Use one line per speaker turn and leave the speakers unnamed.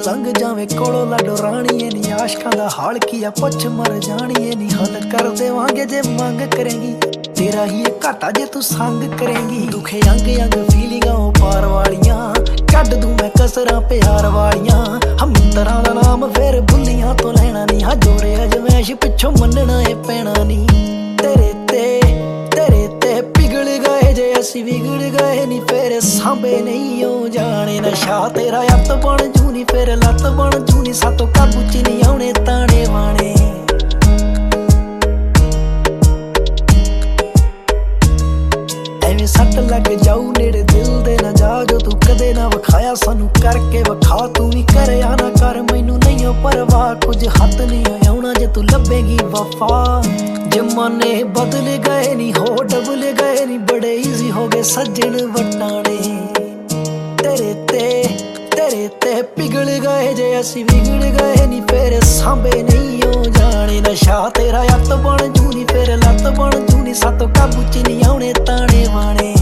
लंघ जावे कोलों लाडो राणीए नी आशकां दा हाल की आ पुछ मर जाणीए नी हद कर देवांगे जे मंग करेंगी तेरा ही घाटा जे तू संग करेंगी दुखे अंग अंग फीलिंगां पार वालियां कड दूं मैं कसरां प्यार वालियां हम मित्तरां दा नाम फिर भुल्लियां तो लेना नी हां जोरे अजमैश पिछों मनना ए पैना नी तेरे ते पिघल गए जे असी बिगड़ गए नी फिर सांभे नहीं हो जाने नशा तेरा अत बन जू नी फिर लत बन जू नी सातों काबू च नहीं आउणे ताने वाणे एवें सट लग जाऊ नेड़े दिल दे ना जा जो तू कदे ना विखाया सानू करके विखा तू भी करया ना कर मैनू नहीं हो परवाह कुछ हथ नहीं आउणा जे तू लभेगी वफा जमाने बदल गए नी हो डबल गए नी बड़े इजी हो गए सज्जन वटाने तेरे ते पिघल गए जे असी बिगड़ गए नी फिर सांभे नहीं हो जाने नशा तेरा अत बन जू नी फिर लत बन जू नी सातों काबू च नहीं आउणे ताने वाणे